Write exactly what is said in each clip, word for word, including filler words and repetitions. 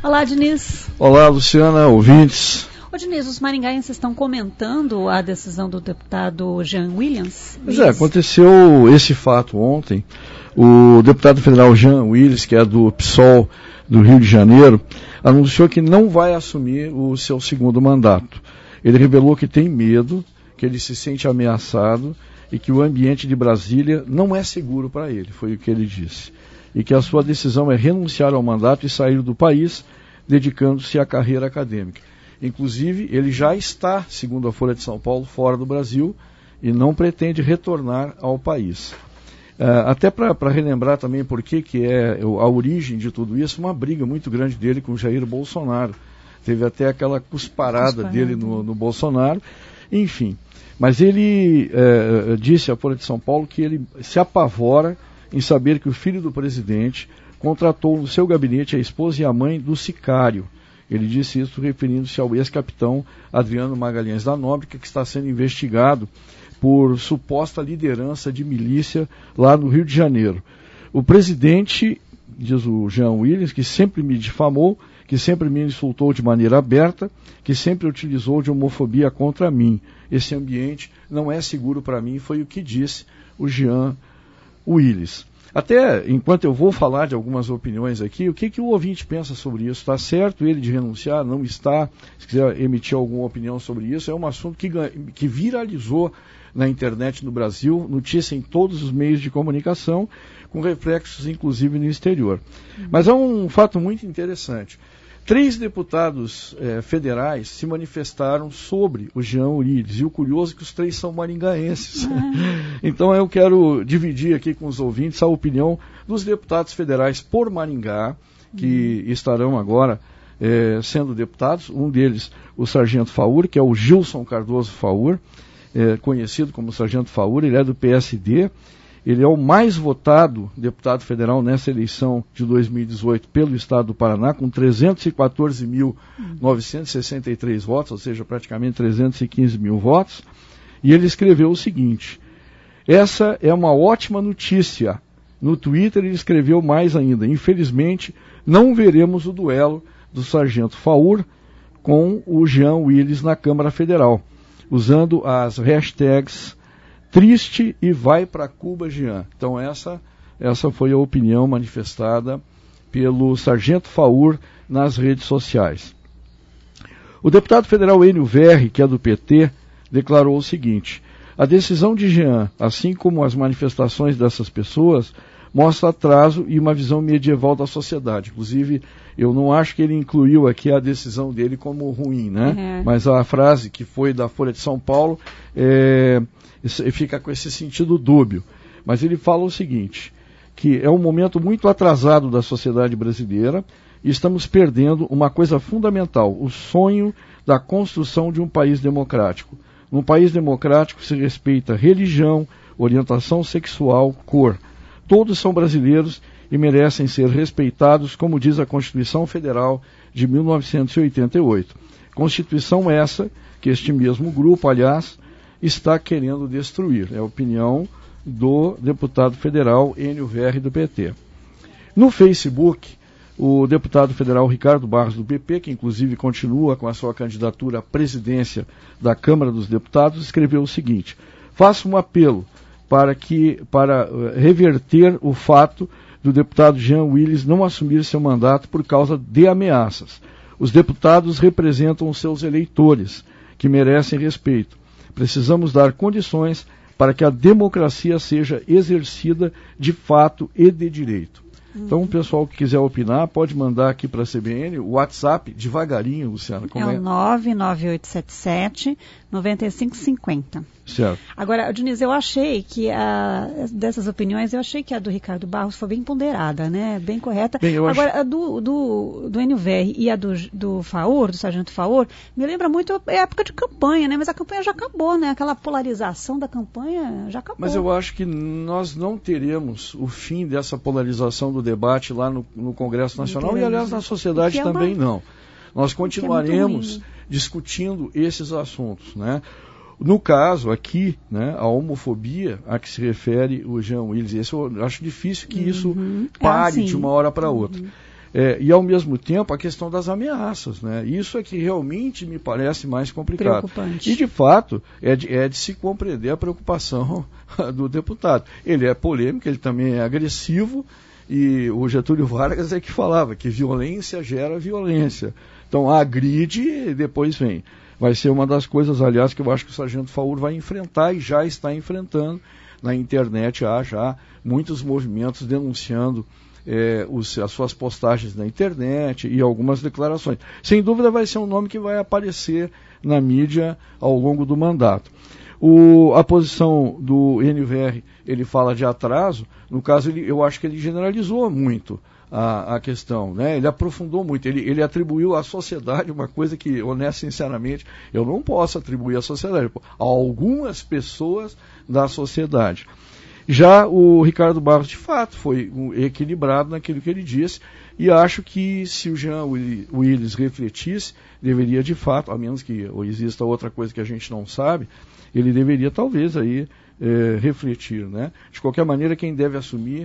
Olá, Diniz. Olá, Luciana, ouvintes. Ô, Diniz, os maringaenses estão comentando a decisão do deputado Jean Willis? Pois é, aconteceu esse fato ontem. O deputado federal Jean Willis, que é do PSOL do Rio de Janeiro, anunciou que não vai assumir o seu segundo mandato. Ele revelou que tem medo, que ele se sente ameaçado e que o ambiente de Brasília não é seguro para ele, foi o que ele disse. E que a sua decisão é renunciar ao mandato e sair do país, dedicando-se à carreira acadêmica. Inclusive, ele já está, segundo a Folha de São Paulo, fora do Brasil e não pretende retornar ao país. Uh, até para relembrar também por que que é a origem de tudo isso, uma briga muito grande dele com o Jair Bolsonaro. Teve até aquela cusparada, cusparada. dele no, no Bolsonaro. Enfim, mas ele uh, disse à Folha de São Paulo que ele se apavora em saber que o filho do presidente contratou no seu gabinete a esposa e a mãe do sicário. Ele disse isso referindo-se ao ex-capitão Adriano Magalhães da Nóbrega, que está sendo investigado por suposta liderança de milícia lá no Rio de Janeiro. O presidente, diz o Jean Willis, que sempre me difamou, que sempre me insultou de maneira aberta, que sempre utilizou de homofobia contra mim. Esse ambiente não é seguro para mim, foi o que disse o Jean Willis. Até, enquanto eu vou falar de algumas opiniões aqui, o que, que o ouvinte pensa sobre isso? Está certo ele de renunciar? Não está? Se quiser emitir alguma opinião sobre isso, é um assunto que, que viralizou na internet no Brasil, notícia em todos os meios de comunicação, com reflexos inclusive no exterior. Uhum. Mas é um fato muito interessante. Três deputados eh, federais se manifestaram sobre o Jean Willis, e o curioso é que os três são maringaenses. Uhum. Então eu quero dividir aqui com os ouvintes a opinião dos deputados federais por Maringá, que uhum. estarão agora eh, sendo deputados. Um deles, o sargento Faur, que é o Gilson Cardoso Faur, eh, conhecido como sargento Faur, ele é do P S D. Ele é o mais votado deputado federal nessa eleição de dois mil e dezoito pelo estado do Paraná, com trezentos e quatorze mil novecentos e sessenta e três votos, ou seja, praticamente trezentos e quinze mil votos. E ele escreveu o seguinte: essa é uma ótima notícia. No Twitter ele escreveu mais ainda: infelizmente não veremos o duelo do sargento Faur com o Jean Willis na Câmara Federal, usando as hashtags triste e vai para Cuba, Jean. Então essa, essa foi a opinião manifestada pelo sargento Faur nas redes sociais. O deputado federal Enio Verri, que é do P T, declarou o seguinte: a decisão de Jean, assim como as manifestações dessas pessoas, mostra atraso e uma visão medieval da sociedade. Inclusive, eu não acho que ele incluiu aqui a decisão dele como ruim, né? Uhum. Mas a frase que foi da Folha de São Paulo é... fica com esse sentido dúbio. Mas ele fala o seguinte, que é um momento muito atrasado da sociedade brasileira e estamos perdendo uma coisa fundamental, o sonho da construção de um país democrático. Num país democrático se respeita religião, orientação sexual, cor. Todos são brasileiros e merecem ser respeitados, como diz a Constituição Federal de mil novecentos e oitenta e oito. Constituição essa que este mesmo grupo, aliás, está querendo destruir. É a opinião do deputado federal Enio Verri, do P T. No Facebook, o deputado federal Ricardo Barros, do P P, que inclusive continua com a sua candidatura à presidência da Câmara dos Deputados, escreveu o seguinte: faço um apelo para, que, para uh, reverter o fato do deputado Jean Willis não assumir seu mandato por causa de ameaças. Os deputados representam os seus eleitores, que merecem respeito. Precisamos dar condições para que a democracia seja exercida de fato e de direito. Uhum. Então, o pessoal que quiser opinar, pode mandar aqui para a C B N o WhatsApp, devagarinho, Luciana. Como é, é o nove nove oito sete sete, nove cinco cinco zero. Certo. Agora, Diniz, eu achei que, a, dessas opiniões, eu achei que a do Ricardo Barros foi bem ponderada, né? Bem correta. Bem, Agora, acho... a do, do, do Enio Verri e a do, do Faur, do sargento Faur, me lembra muito a época de campanha, né? Mas a campanha já acabou, né? Aquela polarização da campanha já acabou. Mas eu acho que nós não teremos o fim dessa polarização do debate lá no, no Congresso Nacional e, aliás, na sociedade é também uma... não. Nós continuaremos é discutindo esses assuntos, né? No caso aqui, né, a homofobia a que se refere o Jean Willis, esse eu acho difícil que isso uhum. pare é assim. de uma hora para outra. Uhum. É, e, ao mesmo tempo, a questão das ameaças, né? Isso é que realmente me parece mais complicado. Preocupante. E, de fato, é de, é de se compreender a preocupação do deputado. Ele é polêmico, ele também é agressivo, e o Getúlio Vargas é que falava que violência gera violência. Então, agride e depois vem. Vai ser uma das coisas, aliás, que eu acho que o Sargento Faur vai enfrentar e já está enfrentando. Na internet há já muitos movimentos denunciando É, os, as suas postagens na internet e algumas declarações. Sem dúvida vai ser um nome que vai aparecer na mídia ao longo do mandato. O, a posição do N V R, ele fala de atraso, no caso ele, eu acho que ele generalizou muito a, a questão, né? Ele aprofundou muito, ele, ele atribuiu à sociedade uma coisa que, honesto, sinceramente, eu não posso atribuir à sociedade, a algumas pessoas da sociedade. Já o Ricardo Barros, de fato, foi um equilibrado naquilo que ele disse, e acho que se o Jean Willis refletisse, deveria de fato, a menos que ou exista outra coisa que a gente não sabe, ele deveria talvez aí é, refletir, né? De qualquer maneira, quem deve assumir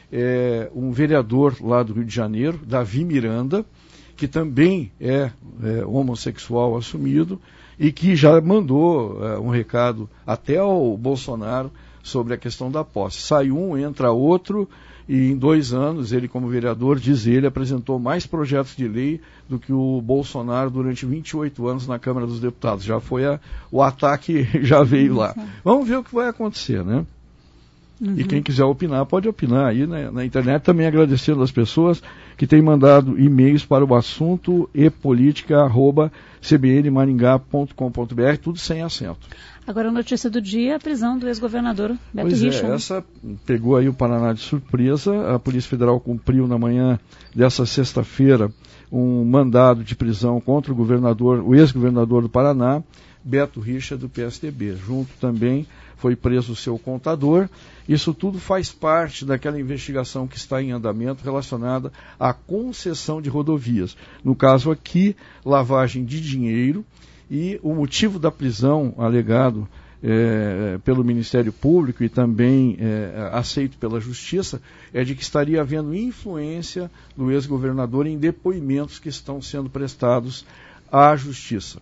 é um vereador lá do Rio de Janeiro, Davi Miranda, que também é, é homossexual assumido e que já mandou é, um recado até ao Bolsonaro sobre a questão da posse. Sai um, entra outro, e em dois anos, ele como vereador, diz ele, apresentou mais projetos de lei do que o Bolsonaro durante vinte e oito anos na Câmara dos Deputados. Já foi a, o ataque, já veio lá. Vamos ver o que vai acontecer, né? Uhum. E quem quiser opinar, pode opinar aí na, na internet, também agradecendo as pessoas que têm mandado e-mails para o assunto e política arroba c b n maringá ponto com ponto b r, tudo sem acento. Agora a notícia do dia, a prisão do ex-governador Beto Richa. Pois é, né? essa pegou aí o Paraná de surpresa. A Polícia Federal cumpriu na manhã dessa sexta-feira um mandado de prisão contra o governador, o ex-governador do Paraná, Beto Richa, do P S D B. Junto também foi preso o seu contador. Isso tudo faz parte daquela investigação que está em andamento relacionada à concessão de rodovias. No caso aqui, lavagem de dinheiro, e o motivo da prisão alegado é, pelo Ministério Público e também é, aceito pela Justiça é de que estaria havendo influência do ex-governador em depoimentos que estão sendo prestados à Justiça.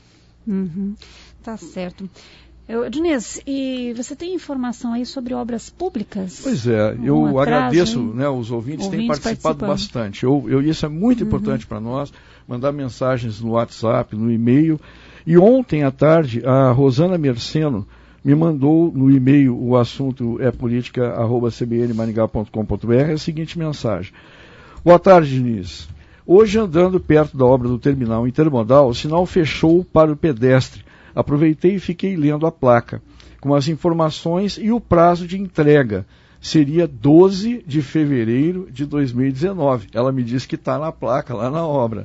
Uhum, tá certo. Eu, Diniz, e você tem informação aí sobre obras públicas? Pois é, eu um agradeço, né, os ouvintes, ouvintes têm participado bastante. Eu, eu, isso é muito uhum. importante para nós, mandar mensagens no WhatsApp, no e-mail. E ontem à tarde, a Rosana Merceno me mandou no e-mail, o assunto é política arroba c b n maringá ponto com ponto b r, a seguinte mensagem. Boa tarde, Diniz. Hoje, andando perto da obra do terminal intermodal, o sinal fechou para o pedestre. Aproveitei e fiquei lendo a placa, com as informações e o prazo de entrega. Seria doze de fevereiro de dois mil e dezenove. Ela me disse que está na placa, lá na obra.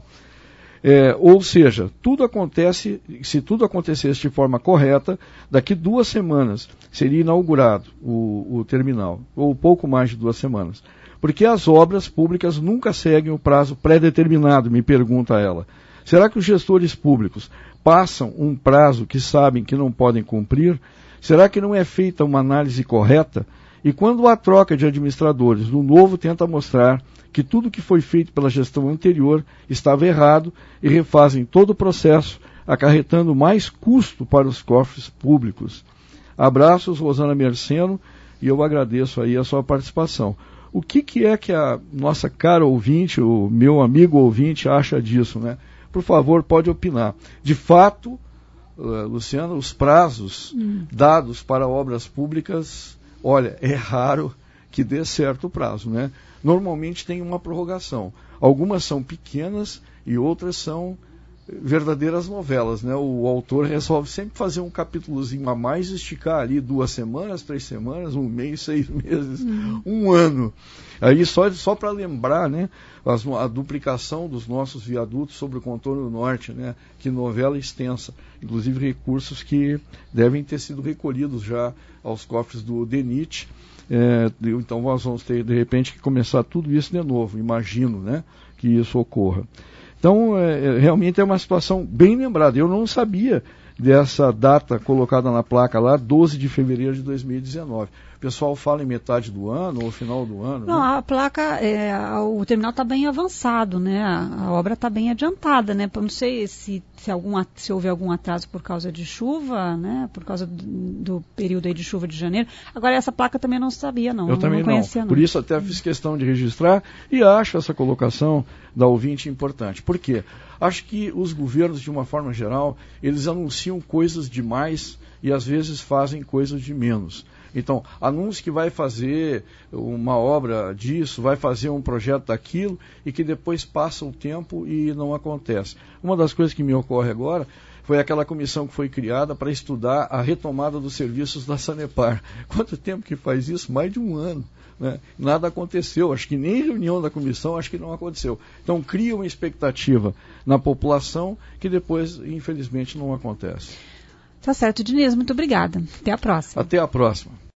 É, ou seja, tudo acontece, se tudo acontecesse de forma correta, daqui duas semanas seria inaugurado o, o terminal, ou pouco mais de duas semanas. Porque as obras públicas nunca seguem o prazo pré-determinado, me pergunta ela. Será que os gestores públicos passam um prazo que sabem que não podem cumprir? Será que não é feita uma análise correta? E quando há troca de administradores, o novo tenta mostrar que tudo que foi feito pela gestão anterior estava errado e refazem todo o processo, acarretando mais custo para os cofres públicos. Abraços, Rosana Merceno, e eu agradeço aí a sua participação. O que, que é que a nossa cara ouvinte, o meu amigo ouvinte, acha disso, né? Por favor, pode opinar. De fato, uh, Luciano, os prazos hum. dados para obras públicas, olha, é raro que dê certo o prazo, né? Normalmente tem uma prorrogação. Algumas são pequenas e outras são verdadeiras novelas, né? O autor resolve sempre fazer um capítulozinho a mais, esticar ali duas semanas, três semanas, um mês, seis meses, uhum. um ano. Aí só, só para lembrar, né, as, a duplicação dos nossos viadutos sobre o contorno norte, né? Que novela extensa, inclusive recursos que devem ter sido recolhidos já aos cofres do DENIT. É, então nós vamos ter de repente que começar tudo isso de novo, imagino, né, que isso ocorra. Então, é, realmente é uma situação bem lembrada. Eu não sabia dessa data colocada na placa lá, doze de fevereiro de dois mil e dezenove. pessoal fala em metade do ano ou final do ano. Não, né? a placa, é, o terminal está bem avançado, né? A, a obra está bem adiantada, né? Não sei se, se, algum, se houve algum atraso por causa de chuva, né? Por causa do, do período aí de chuva de janeiro. Agora, essa placa também não sabia, não. Eu não, também não conhecia, não. não. Por isso até fiz questão de registrar e acho essa colocação da ouvinte importante. Por quê? Acho que os governos, de uma forma geral, eles anunciam coisas demais e às vezes fazem coisas de menos. Então, anúncio que vai fazer uma obra disso, vai fazer um projeto daquilo e que depois passa o tempo e não acontece. Uma das coisas que me ocorre agora foi aquela comissão que foi criada para estudar a retomada dos serviços da Sanepar. Quanto tempo que faz isso? Mais de um ano. Né? Nada aconteceu, acho que nem reunião da comissão, acho que não aconteceu. Então cria uma expectativa na população que depois, infelizmente, não acontece. Tá certo, Diniz, muito obrigada. Até a próxima. Até a próxima.